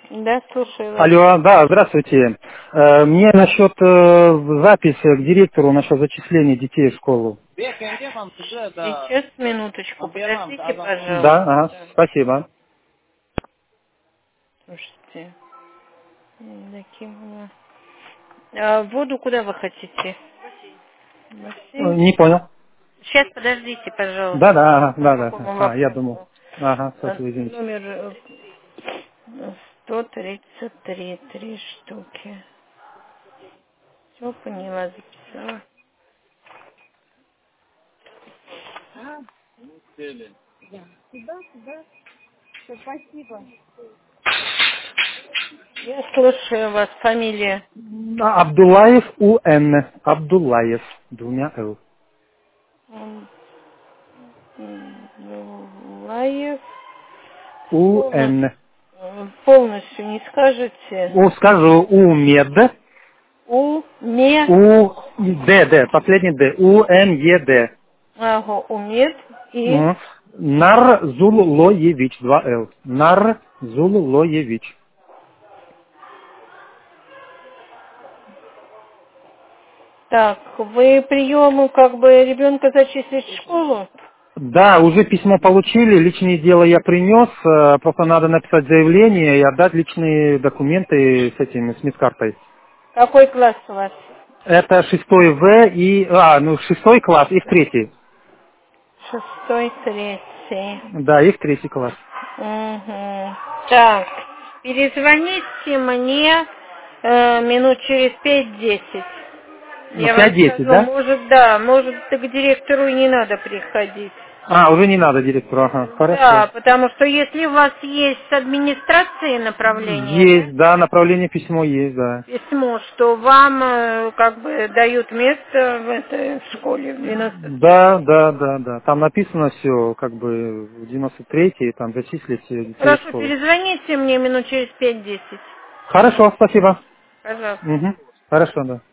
Да, слушаю вас. Алло, да, здравствуйте. Мне насчет записи к директору насчет зачисления детей в школу. Сейчас, минуточку, подождите, Да, ага, пожалуйста. спасибо. Слушайте, Евдокимова. А воду куда вы хотите? В бассейн? Не понял. Сейчас, подождите, Да, пожалуйста. да, ага, По да, да. какому Я думал. вопросу? Ага, спасибо, извините. Номер 133, 3 штуки. Все, поняла, записала. Я слушаю вас, фамилия. Абдуллаев УН. Абдуллаев. Двумя Л. Лаев. УН. Полностью не скажете? Скажу УМЕД. Д, последний Д. УМЕД. Ага, умед и... Нарзуллоевич, 2 Л. Нарзуллоевич. Так, вы приемы как бы ребенка зачислить в школу? Да, уже письмо получили, личные дела я принес, просто надо написать заявление и отдать личные документы с этим, с медкартой. Какой класс у вас? Это 6 В и, шестой класс и в третий. Шестой, третий. Да, и в третий класс. Угу. Так, перезвоните мне минут через 5-10. Ну, Я вам 5-10, скажу, да? может, да, может, к директору и не надо приходить. Уже не надо директору, ага, хорошо. Да, потому что если у вас есть с администрации направление, да, Есть, да, направление письмо есть, да. письмо, что вам как бы дают место в этой школе в 93-й. Да, да, да, да. Там написано все, как бы в 93-й, там зачислить детей в Хорошо, школу. перезвоните мне минут через 5-10. Хорошо, спасибо. Пожалуйста. Угу. Хорошо, да.